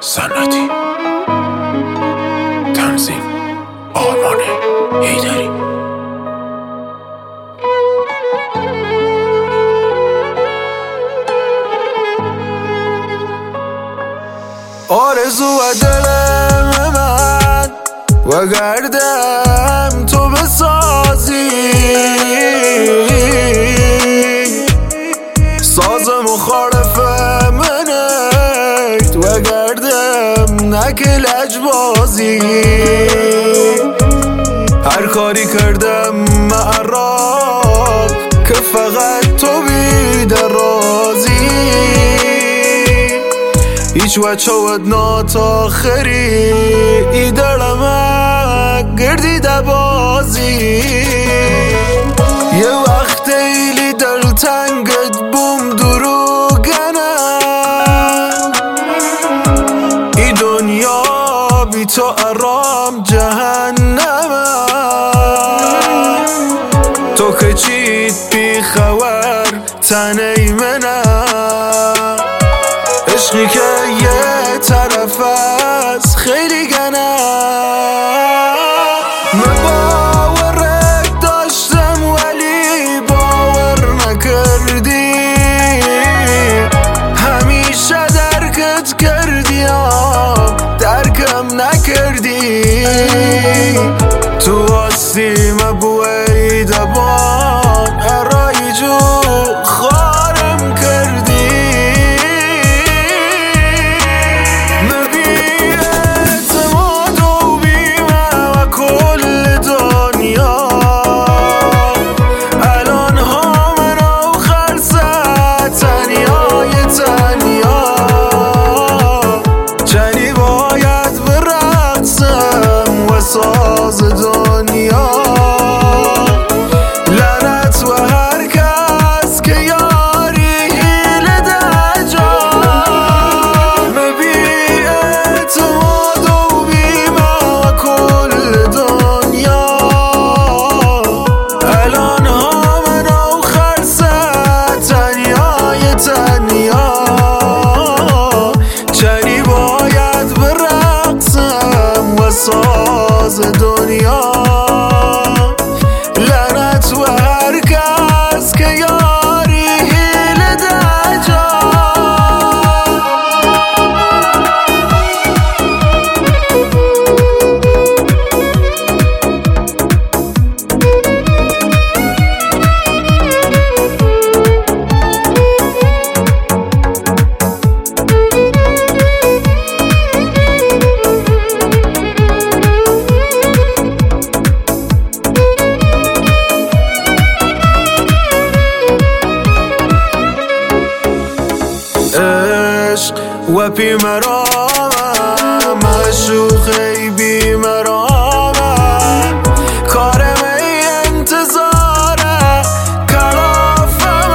سنتی تنظیم آرمان حیدری. آرزو دل من و گردم تو بسازی، ساز مخالف منت و گردم نک لجبازی. هر کاری کردم معراض که فقط تو بیده رازی. هیچ وچه ودنات آخری ای دلم گردیده بازی. یه وقت ایلی دلتنگت بوم دروگنه، ای دنیا بی تو ارام جهنمه. تو که چیت بی خبر تنی منه، عشقی که یه طرف از خیلی گنه. من باورت داشتم ولی باور نکردی، همیشه درکت کردی درکم نکردی. تو آسیم بوی دبان ارای جو خارم کردی. ساز دنیا لعنت و هر کس که یاری حیله در جان. بی اعتماد و بیمه و کل دنیا الان ها منو خرسه تنیای تنیا. چنی باید برقصم و ساز دنیا لعنت و هر کس که یاری حیله در جان. و بی مرامم مشوخی بی مرامم کارم ای انتظاره کلافم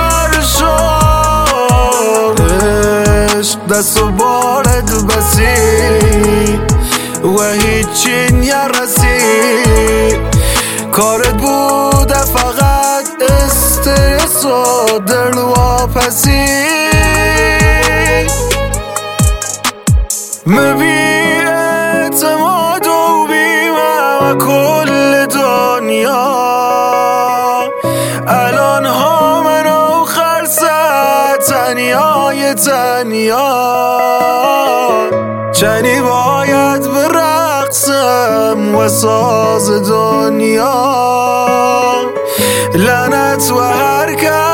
ارشاد. عشق دست و بالت بسی و هیچی نرسی. کارت بوده فقط استرس و دل واپسی. بی اعتماد و بیمه و کل دنیا الان ها منو خرسه تنیای تنیا. چنی باید برقصم و ساز دنیا لعنت و هر کس